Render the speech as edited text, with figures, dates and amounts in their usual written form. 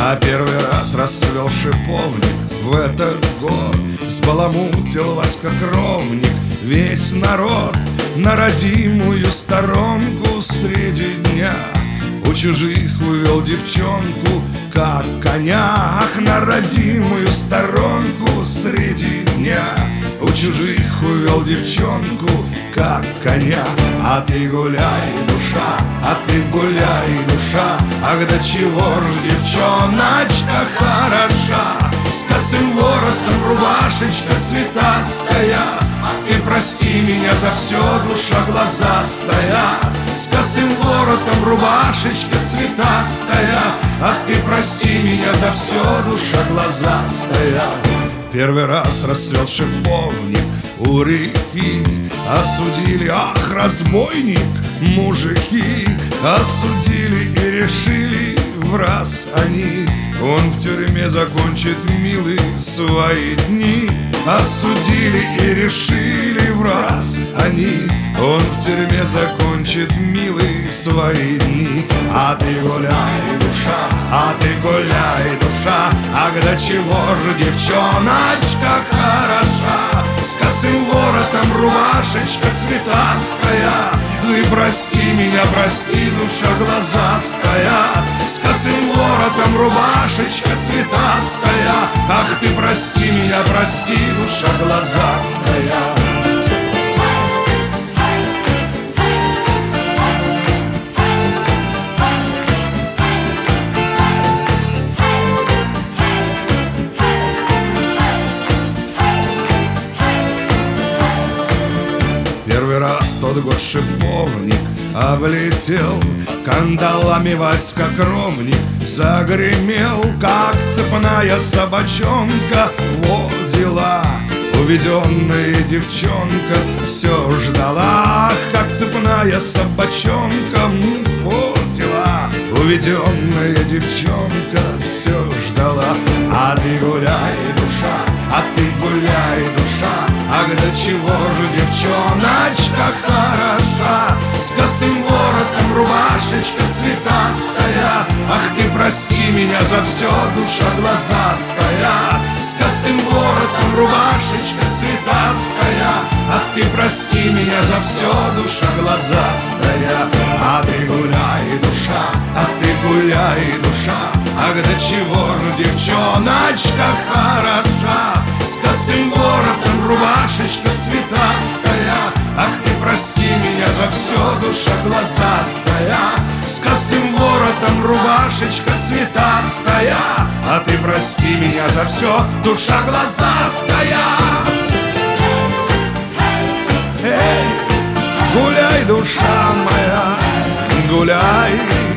А первый раз расцвел шиповник в этот год, взбаламутил вас как ровник весь народ на родимую сторонку среди дня. У чужих увел девчонку, как коня. Ах, на родимую сторонку среди дня. У чужих увел девчонку, как коня. А ты гуляй, душа, а ты гуляй, душа. Ах, до чего ж девчоночка хороша. С косым воротом рубашечка цветастая. Ты прости меня за все, душа глазастая. С косым воротом рубашечка цветастая. А ты прости меня за все, душа глазастая. Первый раз расцвел шиповник у реки. Осудили, ах, разбойник, мужики. Осудили и решили в раз они: он в тюрьме закончит, милый, свои дни. Осудили и решили в раз они: он в тюрьме закончит, милый, свои дни. А ты гуляй, душа, а ты гуляй, душа. Ах, до чего же девчоночка хороша. С косым воротом рубашечка цветастая. Ты прости меня, прости, душа глазастая. С косым воротом рубашечка цветастая. Ах, ты прости меня, прости, душа глазастая. Первый раз тот год шиповник облетел, кандалами Васька Кромник загремел, как цепная собачонка. Вот дела, уведенная девчонка все ждала. Ах, как цепная собачонка, вот дела, уведенная девчонка все ждала. А ты гуляй, душа, а ты гуляй, душа. Ах, до чего же девчоночка хороша. С косым воротом рубашечка цветастая. Ах, ты прости меня за все, душа глазастая. С косым воротом рубашечка цветастая. Ах, ты прости меня за все, душа глазастая. А ты гуляй, душа, а ты гуляй, душа. Ах, до чего же девчоночка хороша. С косым воротом рубашечка цветастая. Ах, ты прости меня за все, душа глазастая. С косым воротом рубашечка цветастая. А ты прости меня за все, душа глазастая. Эй, гуляй, душа моя, гуляй.